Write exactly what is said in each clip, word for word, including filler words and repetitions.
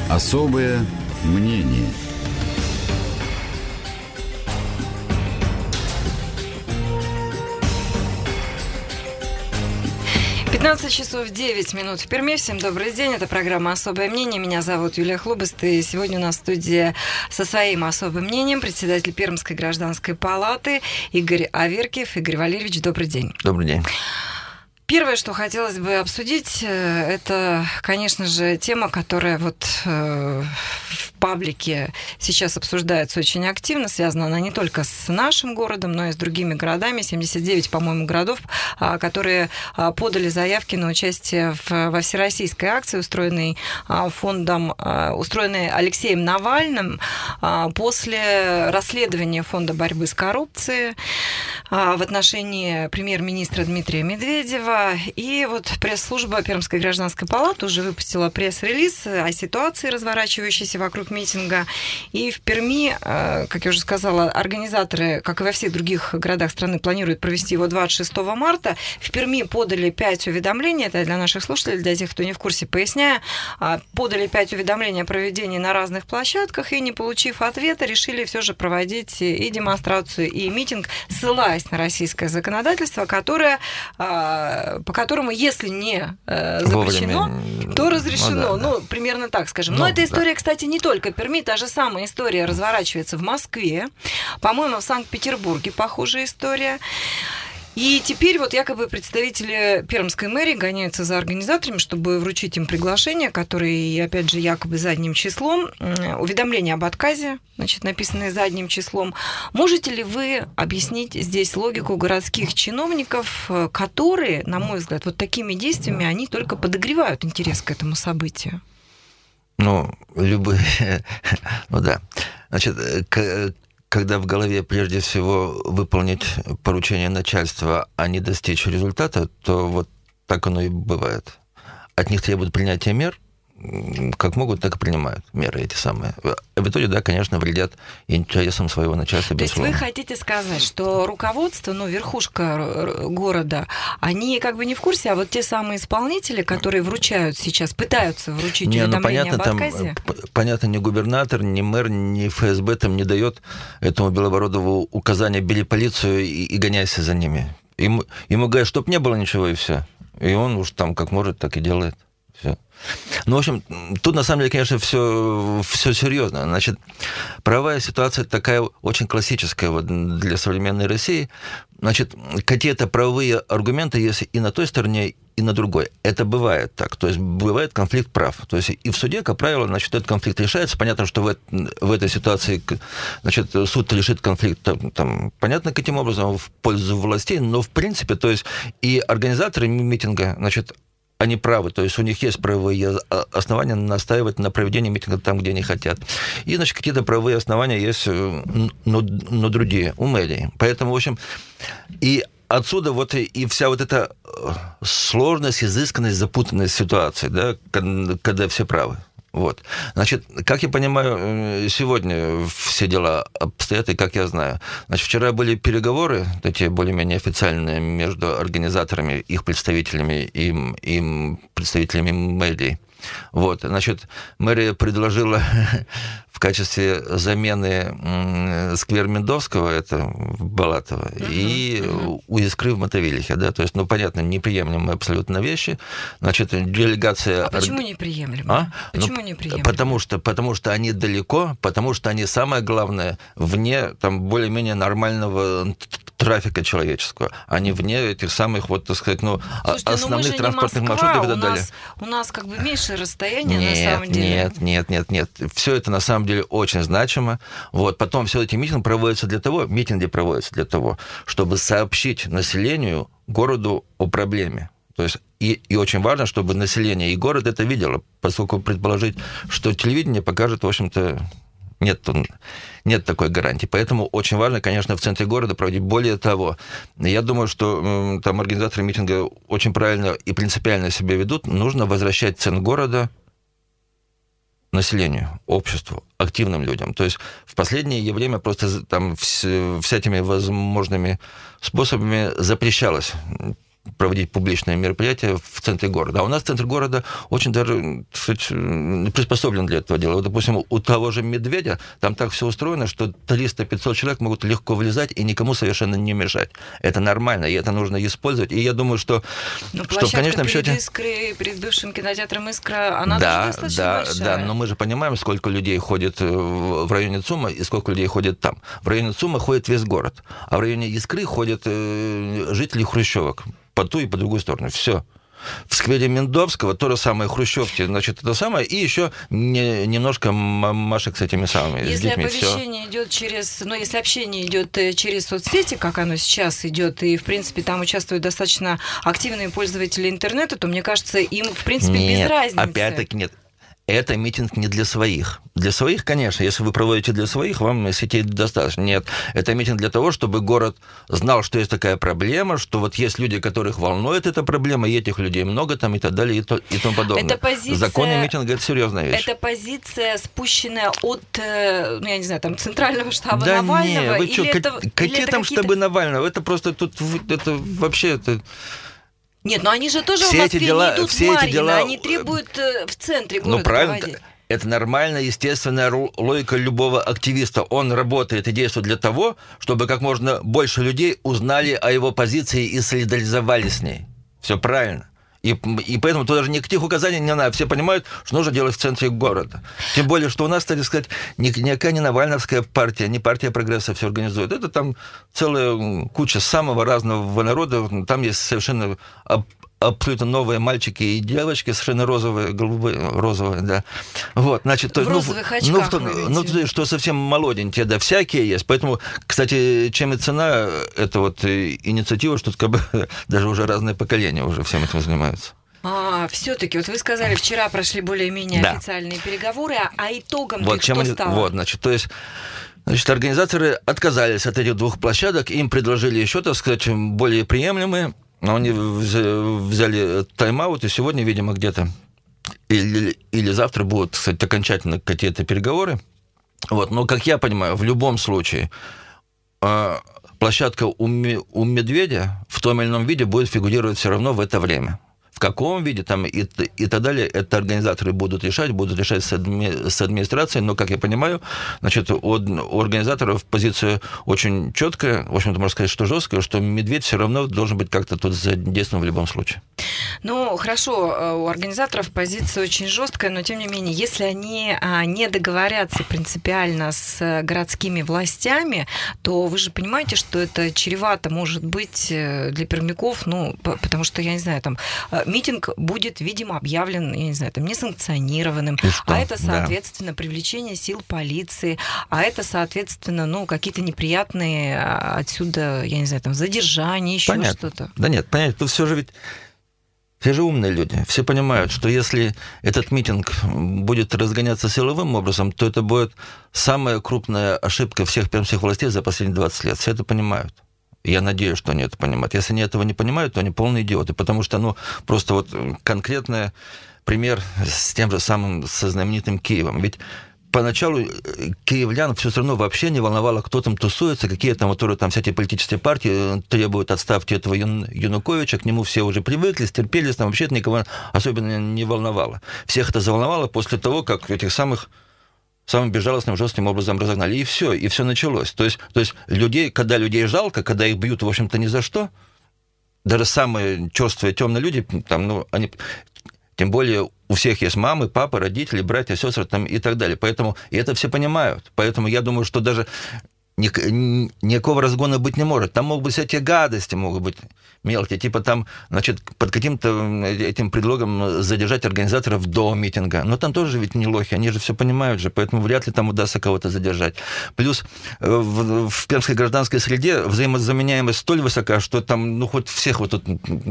Особое мнение. пятнадцать часов девять минут в Перми. Всем добрый день. Это программа «Особое мнение». Меня зовут Юлия Хлобыст. И сегодня у нас в студии со своим особым мнением председатель Пермской гражданской палаты Игорь Аверкиев. Игорь Валерьевич, добрый день. Добрый день. Первое, что хотелось бы обсудить, это, конечно же, тема, которая вот в паблике сейчас обсуждается очень активно. Связана она не только с нашим городом, но и с другими городами. семьдесят девять, по-моему, городов, которые подали заявки на участие в, во всероссийской акции, устроенной фондом, устроенной Алексеем Навальным после расследования Фонда борьбы с коррупцией в отношении премьер-министра Дмитрия Медведева. И вот пресс-служба Пермской гражданской палаты уже выпустила пресс-релиз о ситуации, разворачивающейся вокруг митинга. И в Перми, как я уже сказала, организаторы, как и во всех других городах страны, планируют провести его двадцать шестого марта. В Перми подали пять уведомлений, это для наших слушателей, для тех, кто не в курсе, поясняю, подали пять уведомлений о проведении на разных площадках, и, не получив ответа, решили все же проводить и демонстрацию, и митинг, ссылаясь на российское законодательство, которое... по которому, если не э, запрещено, вовремя... то разрешено. Ну, да, ну да. примерно так скажем. Но ну, эта история, да. кстати, не только Перми. Та же самая история разворачивается в Москве. По-моему, в Санкт-Петербурге похожая история. И теперь вот якобы представители Пермской мэрии гоняются за организаторами, чтобы вручить им приглашение, которые, опять же, якобы задним числом, уведомление об отказе, значит, написанное задним числом. Можете ли вы объяснить здесь логику городских чиновников, которые, на мой взгляд, вот такими действиями, они только подогревают интерес к этому событию? Ну, любые... Ну да. Значит, когда в голове прежде всего выполнить поручение начальства, а не достичь результата, то вот так оно и бывает. От них требуют принятия мер, как могут, так и принимают меры эти самые. В итоге, да, конечно, вредят интересам своего начальства, безусловно. То есть вы хотите сказать, что руководство, ну, верхушка города, они как бы не в курсе, а вот те самые исполнители, которые вручают сейчас, пытаются вручить не, уведомление ну, понятно, об отказе? Там, понятно, ни губернатор, ни мэр, ни эф эс бэ там не дает этому Белобородову указания: бери полицию и, и гоняйся за ними. Ему, ему говорят, чтоб не было ничего, и все. И он уж там как может, так и делает. Все. Ну, в общем, тут на самом деле, конечно, все, все серьезно. Значит, правовая ситуация такая очень классическая вот для современной России. Значит, какие-то правовые аргументы есть и на той стороне, и на другой. Это бывает так. То есть бывает конфликт прав. То есть и в суде, как правило, значит, этот конфликт решается. Понятно, что в, в этой ситуации, значит, суд решит конфликт там, там, понятно, каким образом, в пользу властей, но в принципе, то есть и организаторы митинга, значит, они правы, то есть у них есть правовые основания настаивать на проведении митинга там, где они хотят. И, значит, какие-то правовые основания есть, но, но другие, у мэрии. Поэтому, в общем, и отсюда вот и, и вся вот эта сложность, изысканность, запутанность ситуации, да, когда, когда все правы. Вот. Значит, как я понимаю, сегодня все дела обстоят, и как я знаю. Значит, вчера были переговоры, такие более-менее официальные, между организаторами, их представителями и, и представителями мэрии. Вот. Значит, мэрия предложила в качестве замены сквер Мендовского, это в Балатово, uh-huh, и uh-huh. у Искры в Мотовилихе, да, то есть, ну, понятно, неприемлемые абсолютно вещи. Значит, делегация... А почему неприемлемые? А? Почему ну, неприемлемые? Потому что, потому что они далеко, потому что они, самое главное, вне там более-менее нормального трафика человеческого, а не вне этих самых, вот, так сказать, ну, Слушайте, основных ну транспортных Москва, маршрутов и так у далее. Нас, у нас как бы меньше расстояние, нет, на самом деле. Нет, нет, нет, нет. Все это на самом деле очень значимо. Вот. Потом все эти митинги проводятся для того, митинги проводятся для того, чтобы сообщить населению, городу о проблеме. То есть и, и очень важно, чтобы население и город это видело, поскольку предположить, что телевидение покажет, в общем-то, нет, нет такой гарантии. Поэтому очень важно, конечно, в центре города проводить. Более того, я думаю, что там организаторы митинга очень правильно и принципиально себя ведут. Нужно возвращать центр города населению, обществу, активным людям. То есть в последнее время просто там всякими возможными способами запрещалось проводить публичные мероприятия в центре города. А у нас центр города очень даже, кстати, приспособлен для этого дела. Вот, допустим, у того же Медведя там так все устроено, что триста-пятьсот человек могут легко влезать и никому совершенно не мешать. Это нормально, и это нужно использовать. И я думаю, что, но что в конечном перед счете... Искрой, перед бывшим кинотеатром «Искра», она да, тоже достаточно да, большая. Да, но мы же понимаем, сколько людей ходит в районе ЦУМа и сколько людей ходит там. В районе ЦУМа ходит весь город, а в районе Искры ходят жители хрущевок по ту и по другую сторону. Все. В сквере Мендовского то же самое, хрущевки, значит, это самое, и еще не, немножко машек с этими самыми, если с детьми. Оповещение Всё. идет через, ну, если общение идет через соцсети, как оно сейчас идет, и, в принципе, там участвуют достаточно активные пользователи интернета, то, мне кажется, им, в принципе, нет, без разницы. опять-таки нет. Это митинг не для своих. Для своих, конечно, если вы проводите для своих, вам сетей достаточно. Нет, это митинг для того, чтобы город знал, что есть такая проблема, что вот есть люди, которых волнует эта проблема, и этих людей много там, и так далее, и, то, и тому подобное. Это позиция, законы митинга – это серьезная вещь. Это позиция, спущенная от, ну, я не знаю, там, центрального штаба да Навального? Не, вы или что, это, какие или это там какие-то... штабы Навального? Это просто тут, это вообще... Это... Нет, но они же тоже все в Москве эти дела, не идут все в Марьино, эти дела... они требуют в центре города ну, правильно, проводить. Это нормальная, естественная логика любого активиста. Он работает и действует для того, чтобы как можно больше людей узнали о его позиции и солидаризовались с ней. Все правильно. И, и поэтому тут даже никаких указаний не надо. Все понимают, что нужно делать в центре города. Тем более, что у нас, так сказать, никакая не Навальновская партия, не партия прогресса все организует. Это там целая куча самого разного народа. Там есть совершенно... абсолютно новые мальчики и девочки, совершенно розовые, голубые, розовые, да. Вот, значит, в ну, розовых очках, ну, ну, ну, что совсем молоденькие, да, всякие есть. Поэтому, кстати, чем и цена, это вот инициатива, что как бы даже уже разные поколения уже всем этим занимаются. А, все-таки, вот вы сказали, вчера прошли более-менее да. официальные переговоры, а итогом вот, их что они, стало? Вот, значит, то есть... Значит, организаторы отказались от этих двух площадок, им предложили еще, так сказать, более приемлемые. Но они взяли тайм-аут, и сегодня, видимо, где-то или, или завтра будут, кстати, окончательно какие-то переговоры. Вот. Но, как я понимаю, в любом случае площадка у Медведя в том или ином виде будет фигурировать все равно в это время. В каком виде там и, и так далее, это организаторы будут решать, будут решать с, адми, с администрацией, но, как я понимаю, значит, у, у организаторов позиция очень четкая, в общем-то, можно сказать, что жесткая, что Медведь все равно должен быть как-то тут задействован в любом случае. Ну, хорошо, у организаторов позиция очень жесткая, но, тем не менее, если они не договорятся принципиально с городскими властями, то вы же понимаете, что это чревато может быть для пермяков, ну, потому что, я не знаю, там... митинг будет, видимо, объявлен, я не знаю, там, несанкционированным, а это, соответственно, да. привлечение сил полиции, а это, соответственно, ну, какие-то неприятные отсюда, я не знаю, там, задержания, еще понятно. что-то. Да нет, понятно, тут все же ведь, все же умные люди, все понимают, что если этот митинг будет разгоняться силовым образом, то это будет самая крупная ошибка всех пермских властей за последние двадцать лет, все это понимают. Я надеюсь, что они это понимают. Если они этого не понимают, то они полные идиоты, потому что, ну, просто вот конкретный пример с тем же самым, со знаменитым Киевом. Ведь поначалу киевлян все равно вообще не волновало, кто там тусуется, какие там, которые там всякие политические партии требуют отставки этого Януковича, к нему все уже привыкли, стерпелись, там вообще это никого особенно не волновало. Всех это заволновало после того, как этих самых самым безжалостным, жестким образом разогнали. И все, и все началось. То есть, то есть людей, когда людей жалко, когда их бьют, в общем-то, ни за что, даже самые черствые, темные люди, там, ну, они... Тем более у всех есть мамы, папы, родители, братья, сестры там, и так далее. Поэтому, и это все понимают. Поэтому я думаю, что даже ни, никакого разгона быть не может. Там могут быть всякие гадости, могут быть мелкие. Типа там, значит, под каким-то этим предлогом задержать организаторов до митинга. Но там тоже ведь не лохи, они же все понимают же, поэтому вряд ли там удастся кого-то задержать. Плюс в, в пермской гражданской среде взаимозаменяемость столь высока, что там, ну, хоть всех вот тут...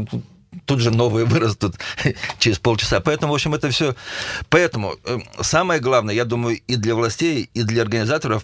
Тут же новые вырастут через полчаса. Поэтому, в общем, это все... Поэтому самое главное, я думаю, и для властей, и для организаторов,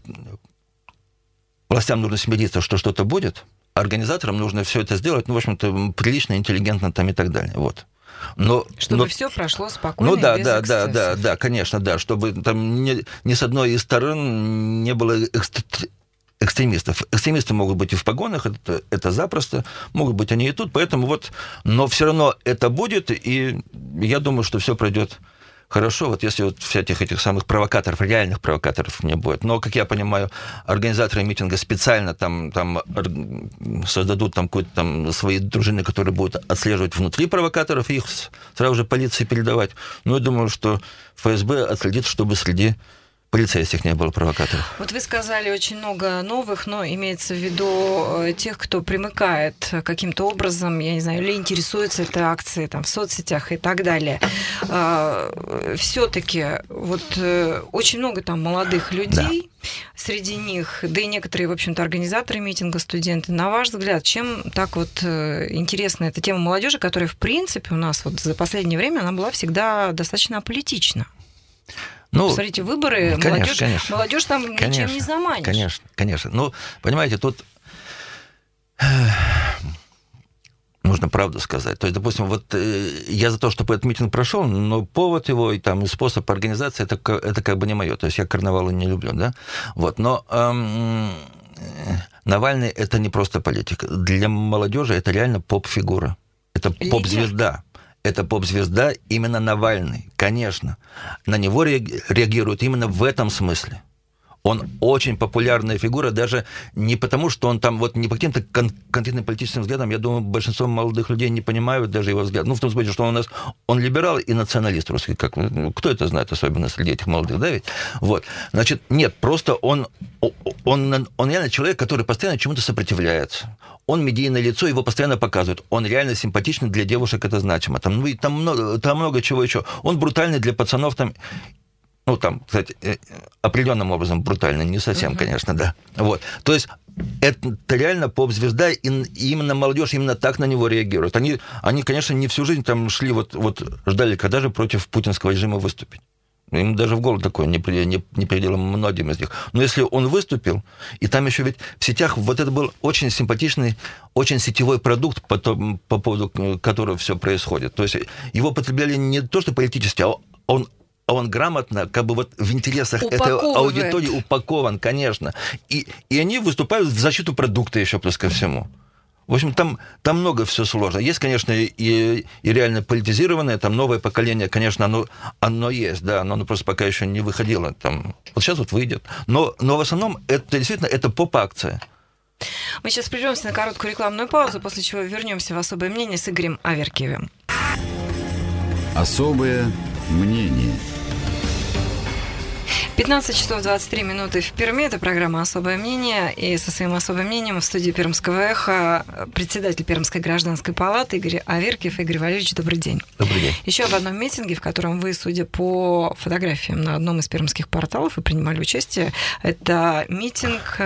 властям нужно смириться, что что-то будет, а организаторам нужно все это сделать, ну, в общем-то, прилично, интеллигентно там и так далее. Вот. Но, чтобы но... все прошло спокойно, ну, да, без да, эксцессов. да, да, да, конечно, да, чтобы там ни, ни с одной из сторон не было экстр... экстремистов. Экстремисты могут быть и в погонах, это, это запросто, могут быть они и тут, поэтому вот, но все равно это будет, и я думаю, что все пройдет хорошо, вот если вот всяких этих самых провокаторов, реальных провокаторов не будет. Но, как я понимаю, организаторы митинга специально там, там создадут там какие-то там свои дружины, которые будут отслеживать внутри провокаторов и их сразу же полиции передавать. Но я думаю, что ФСБ отследит, чтобы среди полицейских не было провокаторов. Вот вы сказали очень много новых, но имеется в виду тех, кто примыкает каким-то образом, я не знаю, или интересуется этой акцией там, в соцсетях и так далее. Все-таки вот очень много там молодых людей, да. Среди них, да и некоторые, в общем-то, организаторы митинга, студенты. На ваш взгляд, чем так вот интересна эта тема молодежи, которая, в принципе, у нас вот за последнее время она была всегда достаточно аполитична? Ну, посмотрите, выборы, конечно, молодежь, конечно. молодежь там конечно, ничем не заманишь. Конечно, конечно. Ну, понимаете, тут нужно правду сказать. То есть, допустим, вот я за то, чтобы этот митинг прошел, но повод его и там и способ организации, это, это как бы не мое. То есть я карнавалы не люблю, да? Вот, но эм, Навальный – это не просто политик. Для молодежи это реально поп-фигура. Это поп-звезда. Это поп-звезда именно Навальный, конечно. На него реагируют именно в этом смысле. Он очень популярная фигура, даже не потому, что он там, вот не по каким-то кон- конкретным политическим взглядам, я думаю, большинство молодых людей не понимают даже его взгляд. Ну, в том смысле, что он у нас, он либерал и националист русский, как, кто это знает, особенно среди этих молодых, да, ведь? Вот. Значит, нет, просто он, он, он реально человек, который постоянно чему-то сопротивляется. Он медийное лицо, его постоянно показывают. Он реально симпатичный для девушек, это значимо. Там, ну, и там, много, там много чего еще. Он брутальный для пацанов, там... Ну, там, кстати, определенным образом брутально, не совсем, uh-huh. конечно, да. Вот. То есть это реально поп-звезда, и именно молодежь именно так на него реагирует. Они, они, конечно, не всю жизнь там шли, вот, вот ждали, когда же против путинского режима выступить. Им даже в голову такое не, не, не придело многим из них. Но если он выступил, и там еще ведь в сетях вот это был очень симпатичный, очень сетевой продукт, по, то, по поводу которого все происходит. То есть его потребляли не то, что политически, а он А он грамотно, как бы вот в интересах этой аудитории упакован, конечно. И, и они выступают в защиту продукта еще плюс ко всему. В общем, там, там много все сложно. Есть, конечно, и, и реально политизированное, там новое поколение, конечно, оно, оно есть, да, но оно просто пока еще не выходило. Там, вот сейчас вот выйдет. Но, но в основном это действительно это поп-акция. Мы сейчас прервемся на короткую рекламную паузу, после чего вернемся в особое мнение с Игорем Аверкиевым. Особое мнение. пятнадцать часов двадцать три минуты в Перми. Это программа «Особое мнение». И со своим особым мнением в студии Пермского эхо председатель Пермской гражданской палаты Игорь Аверкиев. Игорь Валерьевич, добрый день. Добрый день. Еще об одном митинге, в котором вы, судя по фотографиям на одном из пермских порталов, вы принимали участие. Это митинг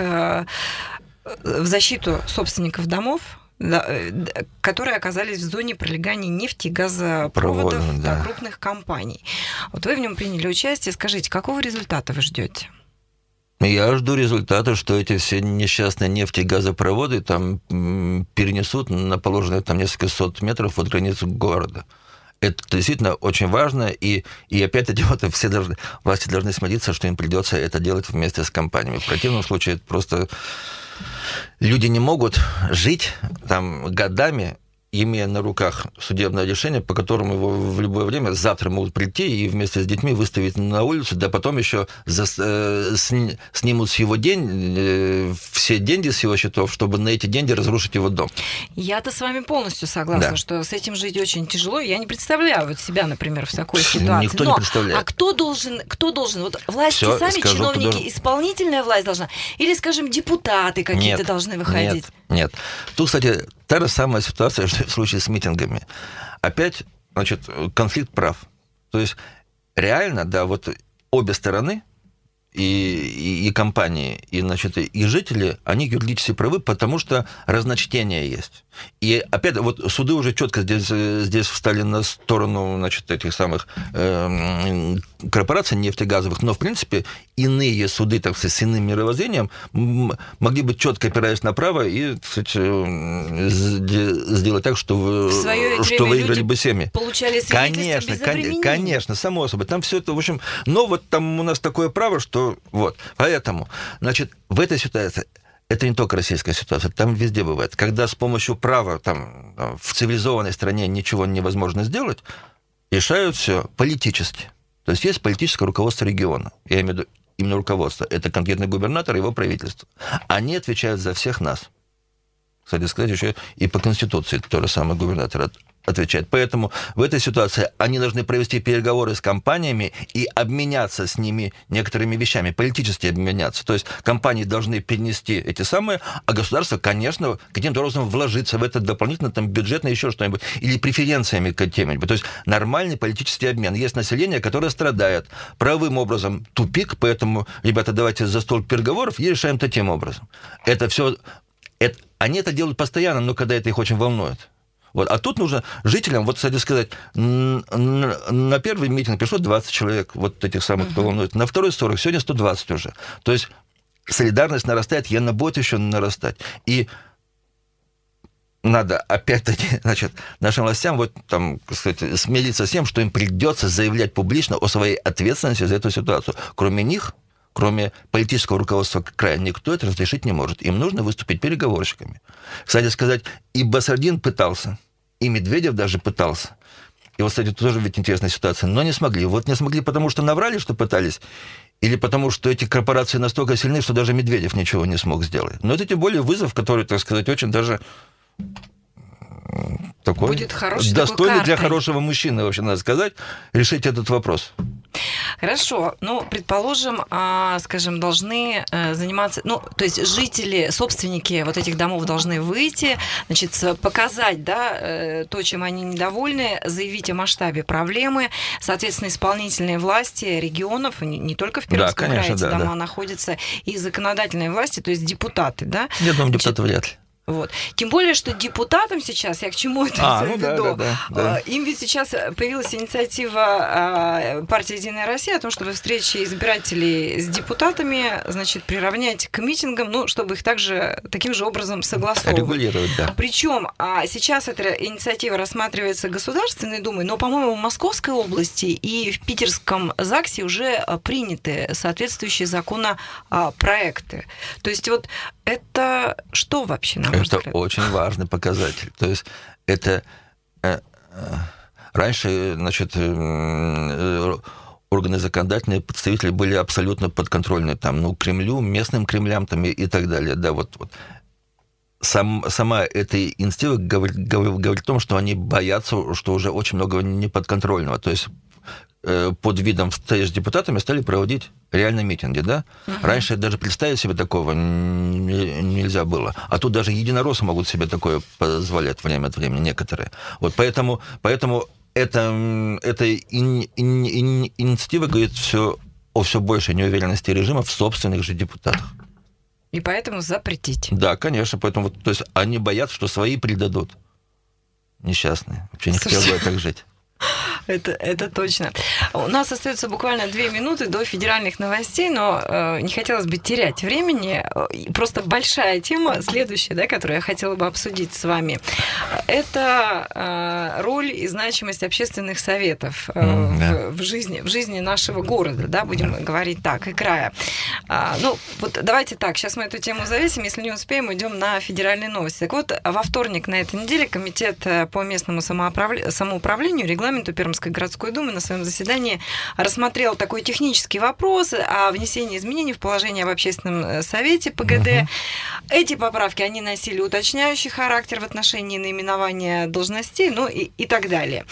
в защиту собственников домов, которые оказались в зоне пролегания нефти и газопроводов Проводом, да. крупных компаний. Вот вы в нем приняли участие. Скажите, какого результата вы ждете? Я жду результата, что эти все несчастные нефти и газопроводы там перенесут на положенные там несколько сот метров от границы города. Это действительно очень важно, и, и опять-таки вот все должны, власти должны смириться, что им придется это делать вместе с компаниями. В противном случае это просто... Люди не могут жить там годами, имея на руках судебное решение, по которому его в любое время завтра могут прийти и вместе с детьми выставить на улицу, да потом еще за, э, сни, снимут с его день, э, все деньги с его счетов, чтобы на эти деньги разрушить его дом. Я-то с вами полностью согласна, да. что с этим жить очень тяжело. Я не представляю вот себя, например, в такой ситуации. Никто Но, не представляет. А кто должен, кто должен? Вот власти Всё, сами, скажу, чиновники, должен... исполнительная власть должна? Или, скажем, депутаты какие-то нет, должны выходить? Нет, нет. Тут, кстати, та же самая ситуация, что в случае с митингами. Опять, значит, конфликт прав. То есть реально, да, вот обе стороны, и, и, и компании, и, значит, и жители, они юридически правы, потому что разночтение есть. И опять, вот суды уже четко здесь, здесь встали на сторону, значит, этих самых э, корпораций нефтегазовых, но, в принципе, иные суды, так сказать, с иным мировоззрением могли бы четко опираясь на право и, так сказать, сделать так, что, вы, что выиграли бы семьи. Получали конечно, кон, конечно, само собой. Там все это, в общем, но вот там у нас такое право, что вот. Поэтому, значит, в этой ситуации это не только российская ситуация, там везде бывает. Когда с помощью права там, в цивилизованной стране ничего невозможно сделать, решают все политически. То есть есть политическое руководство региона. Я имею в виду именно руководство. Это конкретный губернатор и его правительство. Они отвечают за всех нас. Кстати сказать, еще и по Конституции тот же самый губернатор отвечает. Поэтому в этой ситуации они должны провести переговоры с компаниями и обменяться с ними некоторыми вещами, политически обменяться. То есть компании должны перенести эти самые, а государство, конечно, каким-то образом вложиться в это дополнительно, там, бюджетно, еще что-нибудь, или преференциями какими-нибудь. То есть нормальный политический обмен. Есть население, которое страдает правовым образом. Тупик, поэтому, ребята, давайте за стол переговоров и решаем таким образом. Это все... Это, они это делают постоянно, но когда это их очень волнует. Вот. А тут нужно жителям, вот, кстати сказать, на первый митинг пришло двадцать человек, вот этих самых, кто волнует, на второй сорок, сегодня сто двадцать уже. То есть солидарность нарастает, и она будет еще нарастать. И надо опять-таки, значит, нашим властям вот там, кстати, смириться с тем, что им придется заявлять публично о своей ответственности за эту ситуацию. Кроме них, кроме политического руководства края, никто это разрешить не может. Им нужно выступить переговорщиками. Кстати сказать, и Басардин пытался, и Медведев даже пытался. И вот, кстати, тоже ведь интересная ситуация. Но не смогли. Вот не смогли, потому что наврали, что пытались, или потому что эти корпорации настолько сильны, что даже Медведев ничего не смог сделать. Но это тем более вызов, который, так сказать, очень даже... Такой, будет хороший, достойный для хорошего мужчины, вообще, надо сказать, решить этот вопрос. Хорошо. Ну, предположим, скажем, должны заниматься... Ну, то есть жители, собственники вот этих домов должны выйти, значит, показать, да, то, чем они недовольны, заявить о масштабе проблемы. Соответственно, исполнительные власти регионов, не только в Пермском да, конечно, крае, эти да, дома да. находятся, и законодательные власти, то есть депутаты, да? Я думаю, депутаты вряд ли. Вот. Тем более, что депутатам сейчас, я к чему это а, все ну веду, да, да, да, да. им ведь сейчас появилась инициатива партии «Единая Россия» о том, чтобы встречи избирателей с депутатами, значит, приравнять к митингам, ну, чтобы их также таким же образом согласовывать. Регулировать, да. Причем сейчас эта инициатива рассматривается Государственной Думой, но, по-моему, в Московской области и в Питерском ЗАГСе уже приняты соответствующие законопроекты. То есть вот это что вообще, на мой взгляд? Это очень важный показатель. То есть это э, э, раньше, значит, э, органы законодательные, представители были абсолютно подконтрольны там, ну, Кремлю, местным Кремлям там, и, и так далее. Да, вот, вот. Сам, сама эта инициатива говорит, говорит о том, что они боятся, что уже очень много неподконтрольного. То есть под видом встреч с депутатами стали проводить реальные митинги, да? Uh-huh. Раньше даже представить себе такого нельзя было. А тут даже единороссы могут себе такое позволять время от времени, некоторые. Вот поэтому, поэтому это, эта ин, ин, ин, инициатива говорит все о все большей неуверенности режима в собственных же депутатах. И поэтому запретить. Да, конечно. Поэтому, то есть они боятся, что свои предадут. Несчастные. Вообще не хотел бы я так жить. Это, это точно. У нас остается буквально две минуты до федеральных новостей, но э, не хотелось бы терять времени. Просто большая тема, следующая, да, которую я хотела бы обсудить с вами, это э, роль и значимость общественных советов э, mm, yeah. в, в, жизни, в жизни нашего города, да, будем yeah. говорить так, и края. А, ну, вот давайте так, сейчас мы эту тему завесим, если не успеем, идем на федеральные новости. Так вот, во вторник на этой неделе Комитет по местному самоуправлению, самоуправлению регламенту Пермской городской думы на своем заседании рассмотрел такой технический вопрос о внесении изменений в положение об общественном совете ПГД. Uh-huh. Эти поправки, они носили уточняющий характер в отношении наименования должностей, ну и, и так далее.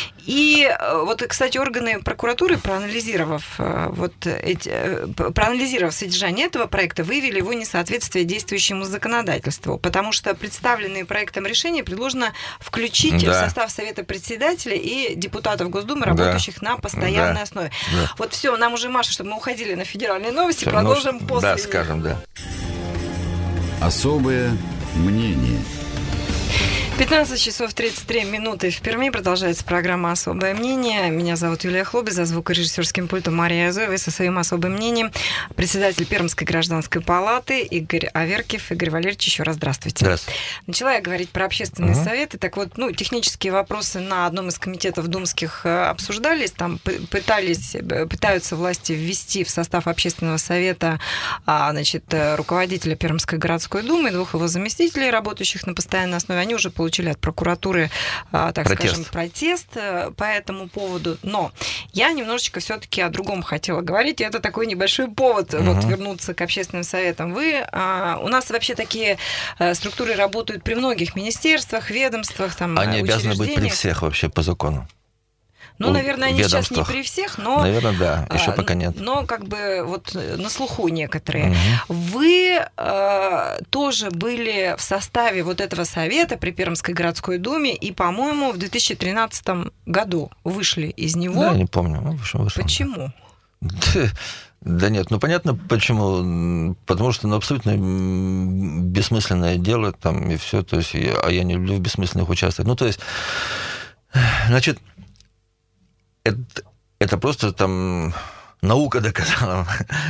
И вот, кстати, органы прокуратуры, проанализировав, вот эти, проанализировав содержание этого проекта, выявили его несоответствие действующему законодательству, потому что представленные проектом решения предложено включить да. в состав Совета председателя и депутатов Госдумы, работающих да. на постоянной да. основе. Да. Вот все, нам уже, Маша, чтобы мы уходили на федеральные новости, все, продолжим ну, после. Да, скажем, да. Особое мнение. пятнадцать часов тридцать три минуты в Перми. Продолжается программа «Особое мнение». Меня зовут Юлия Хлоби, за звукорежиссерским пультом Мария Азоева. И со своим особым мнением председатель Пермской гражданской палаты Игорь Аверкив. Игорь Валерьевич, еще раз здравствуйте. Здравствуйте. Начала я говорить про общественные угу. советы. Так вот, ну, технические вопросы на одном из комитетов думских обсуждались. Там пытались, пытаются власти ввести в состав общественного совета, значит, руководителя Пермской городской думы, двух его заместителей, работающих на постоянной основе. Они уже получили получили от прокуратуры, так протест. скажем, протест по этому поводу. Но я немножечко все-таки о другом хотела говорить. И это такой небольшой повод угу. вот, вернуться к общественным советам. Вы, у нас вообще такие структуры работают при многих министерствах, ведомствах, там, они обязаны быть при всех вообще по закону. Ну, наверное, они сейчас не при всех, но... Наверное, да, еще пока нет. Но как бы вот на слуху некоторые. Угу. Вы э, тоже были в составе вот этого совета при Пермской городской думе, и, по-моему, в две тысячи тринадцатом году вышли из него. Да, я не помню. Вышел, вышел, Почему? Да. Да нет, ну понятно почему. Потому что ну, абсолютно бессмысленное дело там и все. То есть, а я не люблю в бессмысленных участвовать. Ну, то есть, значит... Это, это просто там наука доказала.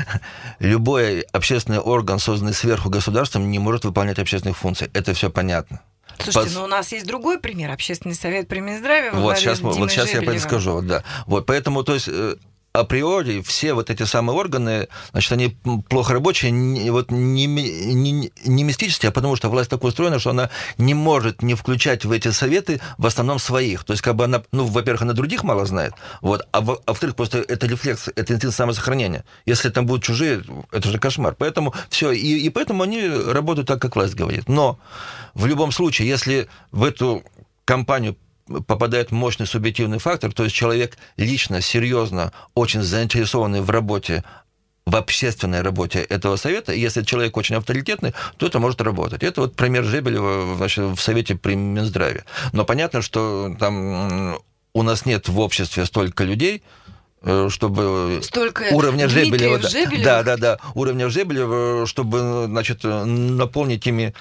Любой общественный орган, созданный сверху государством, не может выполнять общественных функций. Это все понятно. Слушайте, Пос... но у нас есть другой пример. Общественный совет при Минздраве. Вот сейчас, вот сейчас я подскажу. Вот, да. Вот, поэтому, то есть... априори все вот эти самые органы, значит, они плохо рабочие, не, вот не, не, не мистические, а потому что власть так устроена, что она не может не включать в эти советы в основном своих. То есть, как бы она, ну, во-первых, она других мало знает, вот, а, во- а во-вторых, просто это рефлекс, это инстинкт самосохранения. Если там будут чужие, это же кошмар. Поэтому все, и, и поэтому они работают так, как власть говорит. Но в любом случае, если в эту компанию попадает мощный субъективный фактор, то есть человек лично, серьезно, очень заинтересованный в работе, в общественной работе этого совета, и если человек очень авторитетный, то это может работать. Это вот пример Жебелева, значит, в совете при Минздраве. Но понятно, что там у нас нет в обществе столько людей, чтобы Столько уровня Жебелева, Жебелева, да, да, да, уровня Жебелева, чтобы, значит, наполнить ими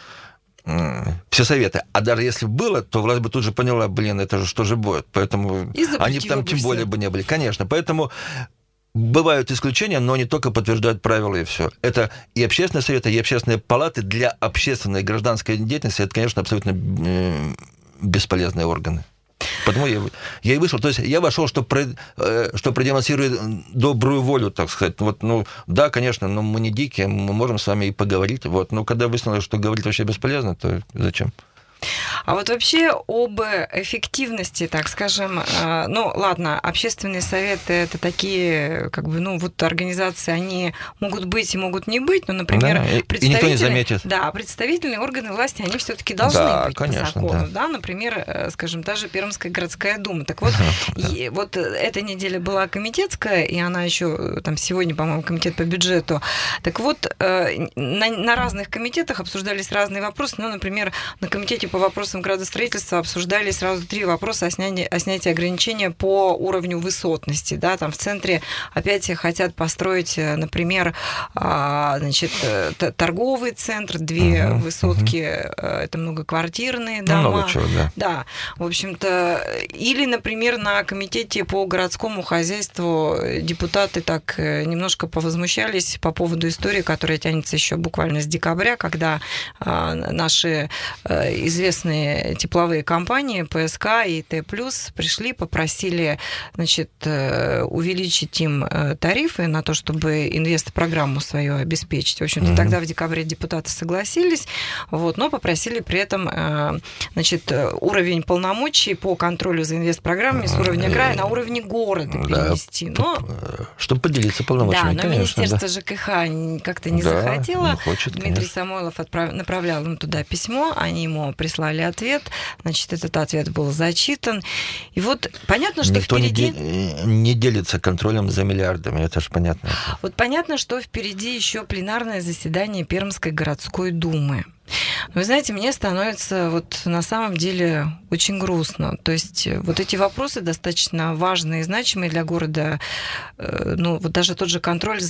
все советы. А даже если было, то власть бы тут же поняла, блин, это же что же будет. Поэтому они там тем более бы не были. Конечно. Поэтому бывают исключения, но они только подтверждают правила, и все. Это и общественные советы, и общественные палаты для общественной гражданской деятельности, это, конечно, абсолютно бесполезные органы. Потому я, я и вышел. То есть я вошел, чтобы, чтобы продемонстрировать добрую волю, так сказать. Вот, ну, да, конечно, но мы не дикие, мы можем с вами и поговорить. Вот. Но когда выяснилось, что говорить вообще бесполезно, то зачем? А вот вообще об эффективности, так скажем, ну, ладно, общественные советы – это такие, как бы, ну, вот организации, они могут быть и могут не быть, но, например, да, представители... И никто не заметит. Да, представительные органы власти, они все-таки должны да, быть конечно, по закону, да. да, например, скажем, та же Пермская городская дума. Так вот, и, вот эта неделя была комитетская, и она еще, там, сегодня, по-моему, комитет по бюджету. Так вот, на, на разных комитетах обсуждались разные вопросы, ну, например, на комитете по вопросам градостроительства обсуждали сразу три вопроса о снятии, о снятии ограничения по уровню высотности. Да, там в центре опять хотят построить, например, значит, торговый центр, две uh-huh, высотки, uh-huh. это многоквартирные дома. Много чего, да. Да, в общем-то, или, например, на комитете по городскому хозяйству депутаты так немножко повозмущались по поводу истории, которая тянется еще буквально с декабря, когда наши известные тепловые компании ПСК и Т+, пришли, попросили, значит, увеличить им тарифы на то, чтобы инвестпрограмму свою обеспечить. В общем-то, mm-hmm. тогда в декабре депутаты согласились, вот, но попросили при этом, значит, уровень полномочий по контролю за инвестпрограммами с уровня края на уровне города перенести. Да, но... Чтобы поделиться полномочиями, да, но конечно. Министерство да. ЖКХ как-то не да, захотело. Не хочет, Дмитрий конечно. Самойлов отправ... направлял им туда письмо, они ему прислали ответ, значит, этот ответ был зачитан. И вот понятно, что Никто впереди... не, де... не делится контролем за миллиардами, это же понятно. Вот понятно, что впереди еще пленарное заседание Пермской городской думы. Вы знаете, мне становится вот на самом деле очень грустно. То есть вот эти вопросы достаточно важные и значимые для города. Ну, вот даже тот же контроль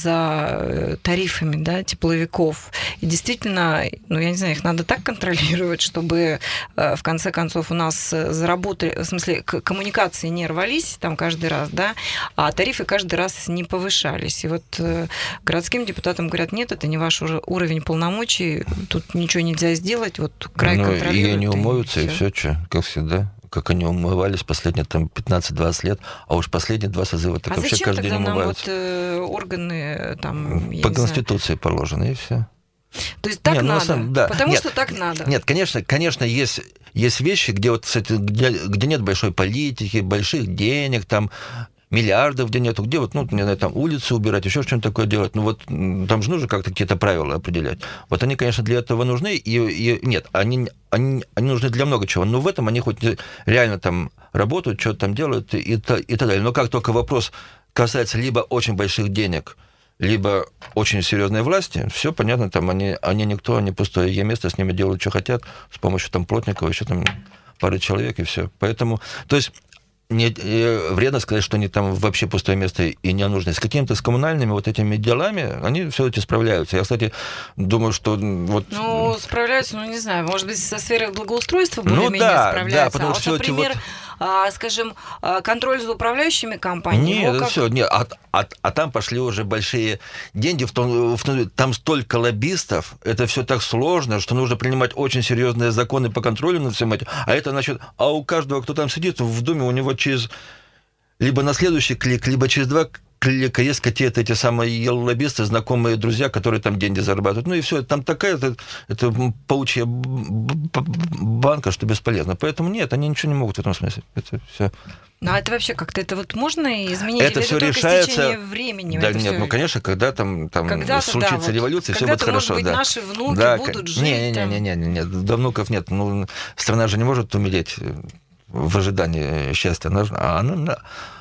за тарифами, да, тепловиков. И действительно, ну, я не знаю, их надо так контролировать, чтобы в конце концов у нас заработали, в смысле, коммуникации не рвались там каждый раз, да, а тарифы каждый раз не повышались. И вот городским депутатам говорят, нет, это не ваш уровень полномочий, тут ничего нельзя сделать, вот край ну, контролирует. И они умоются, и все, всё. что, как всегда. Как они умывались последние там пятнадцать-двадцать лет, а уж последние два созыва так а вообще каждый день нам умываются. Вот, э, органы там, По Конституции знаю. Положено, и все. То есть так Нет, надо, самом, да. потому нет, что так надо. Нет, конечно, конечно, есть, есть вещи, где, вот, кстати, где, где нет большой политики, больших денег, там, миллиардов где нету, где вот, ну, не знаю, там улицы убирать, еще что-нибудь такое делать. Ну, вот там же нужно как-то какие-то правила определять. Вот они, конечно, для этого нужны, и, и нет, они, они, они нужны для много чего, но в этом они хоть реально там работают, что-то там делают и, и, и так далее. Но как только вопрос касается либо очень больших денег, либо очень серьезной власти, все понятно, там они, они никто, они пустое е место, с ними делают, что хотят, с помощью там плотников, еще там пары человек, и все. Поэтому, то есть, не, вредно сказать, что они там вообще пустое место и не нужны. С какими-то с коммунальными вот этими делами они все-таки справляются. Я, кстати, думаю, что вот... Ну, справляются, ну, не знаю, может быть, со сферой благоустройства более-менее ну, да, справляются. Да, потому а что, вот, например, вот... а, скажем, контроль за управляющими компаниями... Нет, это как... все, нет, а, а, а там пошли уже большие деньги, в том, в том, там столько лоббистов, это все так сложно, что нужно принимать очень серьезные законы по контролю над всем этим. А это, значит, а у каждого, кто там сидит в Думе, у него через либо на следующий клик, либо через два клика есть какие-то эти самые лоббисты, знакомые друзья, которые там деньги зарабатывают. Ну и все, там такая это, это паучья банка, что бесполезно. Поэтому нет, они ничего не могут в этом смысле. Это все. Ну, а это вообще как-то это вот можно изменить? Это или все это решается. Только времени? Да, это нет, всё... ну конечно, когда там, там случится да, вот, революция, все будет хорошо. Может быть, да. наши внуки да, будут жить. Не, не, там... не, не, не, не, до внуков нет. Ну, страна же не может умереть в ожидании счастья. А она,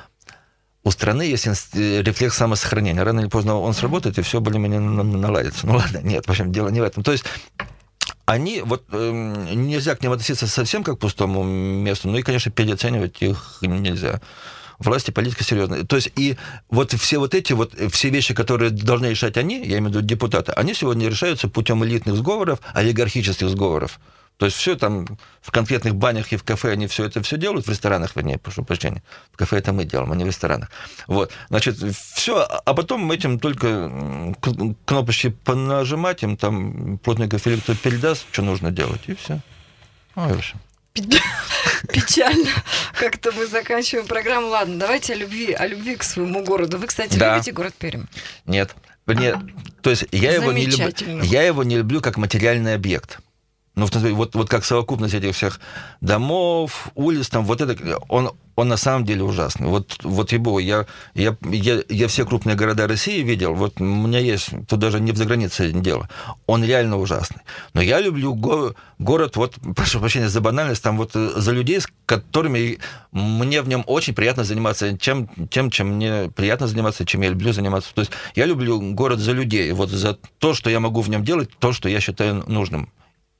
у страны есть рефлекс самосохранения. Рано или поздно он сработает, и все более-менее наладится. Ну ладно, нет, в общем, дело не в этом. То есть они, вот э, нельзя к ним относиться совсем как к пустому месту, ну и, конечно, переоценивать их нельзя. Власти, политика серьезная. То есть и вот все вот эти вот, все вещи, которые должны решать они, я имею в виду депутаты, они сегодня решаются путем элитных сговоров, олигархических сговоров. То есть все там в конкретных банях и в кафе они все это все делают, в ресторанах, вернее, прошу прощения. В кафе это мы делаем, а не в ресторанах. Вот, значит, все, а потом этим только кнопочки понажимать, им там плотников или кто передаст, что нужно делать, и все. Ну, и в общем. Печально. Как-то мы заканчиваем программу. Ладно, давайте о любви, о любви к своему городу. Вы, кстати, да. любите город Пермь? Нет. Нет. То есть я его не люблю. Я его не люблю как материальный объект. Ну, вот, вот как совокупность этих всех домов, улиц, там, вот это, он, он на самом деле ужасный. Вот, вот ебо, я, я, я, я все крупные города России видел, вот у меня есть, тут даже не в загранице дело, он реально ужасный. Но я люблю го, город, вот, прошу прощения за банальность, там вот за людей, с которыми мне в нем очень приятно заниматься, чем, тем, чем мне приятно заниматься, чем я люблю заниматься. То есть я люблю город за людей, вот за то, что я могу в нем делать, то, что я считаю нужным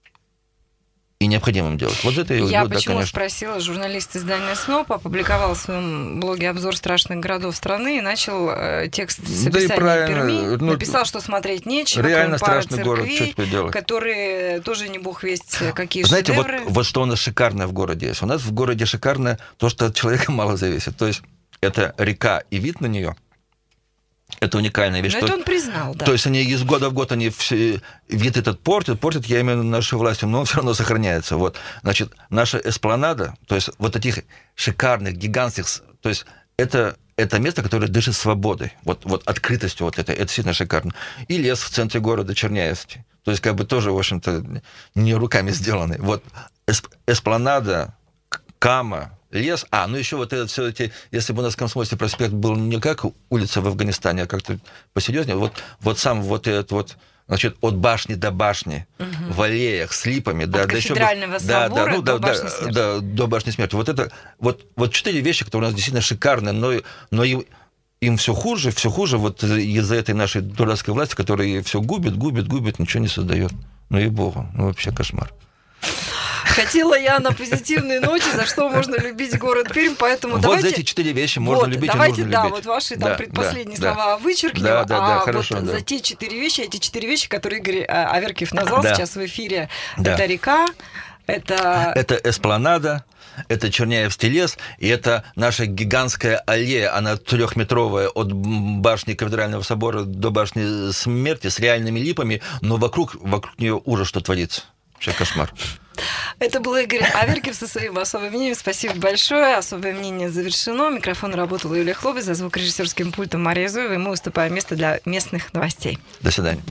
и необходимым делать. Вот это я Я люблю, почему да, спросила, журналист издания СНОП опубликовал в своем блоге обзор страшных городов страны и начал э, текст с описанием да Перми. Ну, написал, что смотреть нечего, реально кроме страшный пары город, церквей, что теперь делать? Которые тоже не бог весть какие Знаете, шедевры. вот, вот что у нас шикарное в городе есть. У нас в городе шикарное то, что от человека мало зависит. То есть это река и вид на нее. Это уникальная вещь. Но что... это он признал, да. То есть они из года в год они все... вид этот портят, портят, я имею в виду нашей властью, но он все равно сохраняется. Вот. Значит, наша эспланада, то есть вот этих шикарных, гигантских, то есть это, это место, которое дышит свободой, вот, вот открытостью вот этой, это действительно шикарно. И лес в центре города Черняевский, то есть как бы тоже, в общем-то, не руками сделанный. Вот эспланада, Кама, лес, а, ну еще вот этот все-таки, если бы у нас Комсомольский проспект был не как улица в Афганистане, а как-то посерьезнее, вот, вот сам вот этот вот, значит, от башни до башни, угу. в аллеях, с липами, от да, кафедрального да, да, собора да, ну, до да, башни да, смерти. Да, до башни смерти. Вот это, вот, вот четыре вещи, которые у нас действительно шикарные, но, но им, им все хуже, все хуже вот из-за этой нашей дурацкой власти, которая все губит, губит, губит, ничего не создает. Ну и богу, ну вообще кошмар. Хотела я на позитивной ноте, за что можно любить город Пермь, поэтому вот давайте... за эти четыре вещи можно вот, любить давайте, и нужно да, любить. вот ваши там да, предпоследние да, слова вычеркнем, да, да, да, а хорошо, вот да. за те четыре вещи, эти четыре вещи, которые Игорь Аверкиев назвал да. сейчас в эфире, да. это река, это... Это эспланада, это Черняевский лес, и это наша гигантская аллея, она трехметровая от башни Кафедрального собора до башни Смерти с реальными липами, но вокруг, вокруг нее ужас, что творится. Вообще кошмар. Это был Игорь Аверкиев со своим особым мнением. Спасибо большое. Особое мнение завершено. Микрофон работала Юлия Хлобы, за звукорежиссерским пультом Мария Зуева, и мы уступаем место для местных новостей. До свидания.